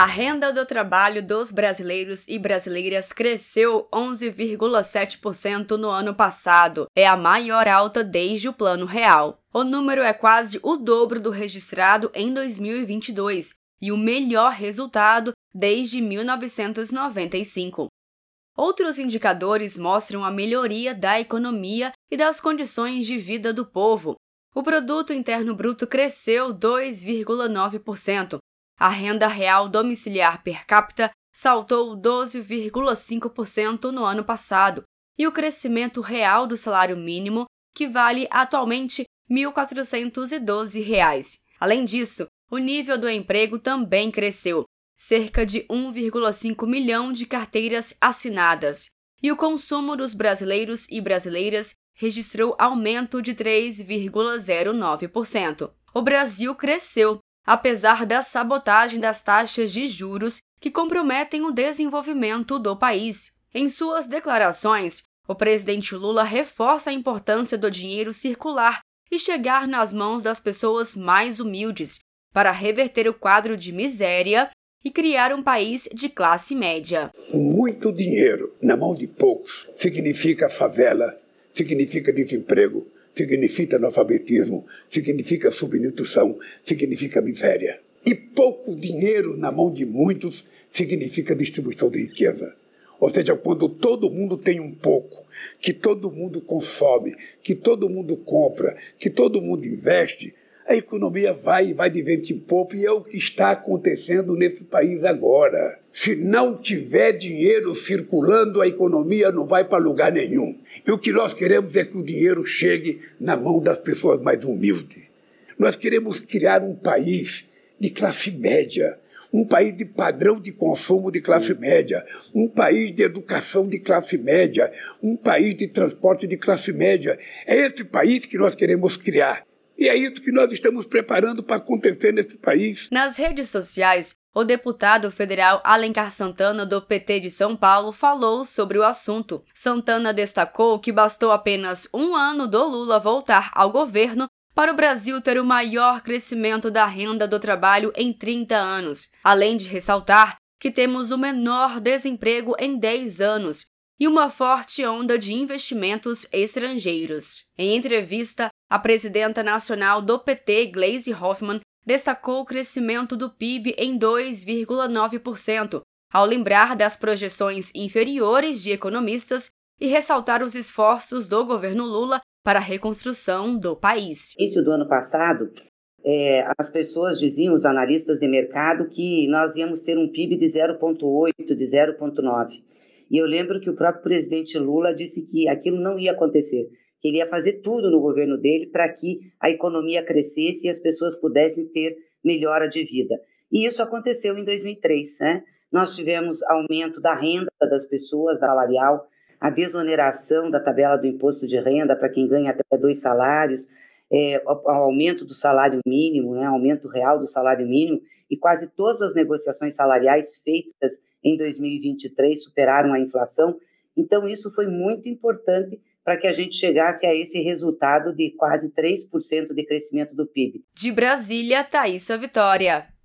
renda do trabalho dos brasileiros e brasileiras cresceu 11,7% no ano passado. É a maior alta desde o Plano Real. O número é quase o dobro do registrado em 2022 e o melhor resultado desde 1995. Outros indicadores mostram a melhoria da economia e das condições de vida do povo. O Produto Interno Bruto cresceu 2,9%. A renda real domiciliar per capita saltou 12,5% no ano passado, e o crescimento real do salário mínimo, que vale atualmente R$ 1.412. Além disso, o nível do emprego também cresceu, cerca de 1,5 milhão de carteiras assinadas, e o consumo dos brasileiros e brasileiras registrou aumento de 3,09%. O Brasil cresceu, apesar da sabotagem das taxas de juros que comprometem o desenvolvimento do país. Em suas declarações, o presidente Lula reforça a importância do dinheiro circular e chegar nas mãos das pessoas mais humildes, para reverter o quadro de miséria e criar um país de classe média. Muito dinheiro na mão de poucos significa favela, significa desemprego, significa analfabetismo, significa subnutrição, significa miséria. E pouco dinheiro na mão de muitos significa distribuição de riqueza. Ou seja, quando todo mundo tem um pouco, que todo mundo consome, que todo mundo compra, que todo mundo investe, a economia vai de vento em popa, e é o que está acontecendo nesse país agora. Se não tiver dinheiro circulando, a economia não vai para lugar nenhum. E o que nós queremos é que o dinheiro chegue na mão das pessoas mais humildes. Nós queremos criar um país de classe média, um país de padrão de consumo de classe média, um país de educação de classe média, um país de transporte de classe média. É esse país que nós queremos criar. E é isso que nós estamos preparando para acontecer nesse país. Nas redes sociais, o deputado federal Alencar Santana, do PT de São Paulo, falou sobre o assunto. Santana destacou que bastou apenas um ano do Lula voltar ao governo para o Brasil ter o maior crescimento da renda do trabalho em 30 anos, além de ressaltar que temos o menor desemprego em 10 anos e uma forte onda de investimentos estrangeiros. Em entrevista, a presidenta nacional do PT, Gleisi Hoffmann, destacou o crescimento do PIB em 2,9%, ao lembrar das projeções inferiores de economistas e ressaltar os esforços do governo Lula para a reconstrução do país. No início do ano passado, as pessoas diziam, os analistas de mercado, que nós íamos ter um PIB de 0,8, de 0,9. E eu lembro que o próprio presidente Lula disse que aquilo não ia acontecer, que ele ia fazer tudo no governo dele para que a economia crescesse e as pessoas pudessem ter melhora de vida. E isso aconteceu em 2003, né? Nós tivemos aumento da renda das pessoas, da salarial, a desoneração da tabela do imposto de renda para quem ganha até 2 salários, o aumento do salário mínimo, né? Aumento real do salário mínimo, e quase todas as negociações salariais feitas em 2023 superaram a inflação. Então, isso foi muito importante para que a gente chegasse a esse resultado de quase 3% de crescimento do PIB. De Brasília, Thaísa Vitória.